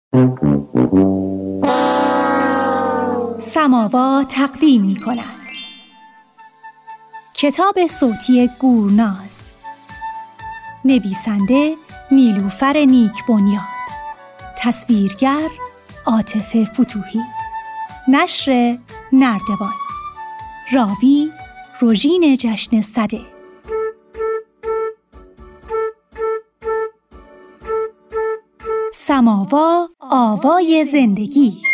سماوا تقدیم می‌کند کتاب صوتی گورناز، نویسنده نیلوفر نیکبنیاد، تصویرگر عاطف فتوحی، نشر نردبان، راوی روژین جشن سده. سماوا آوای زندگی.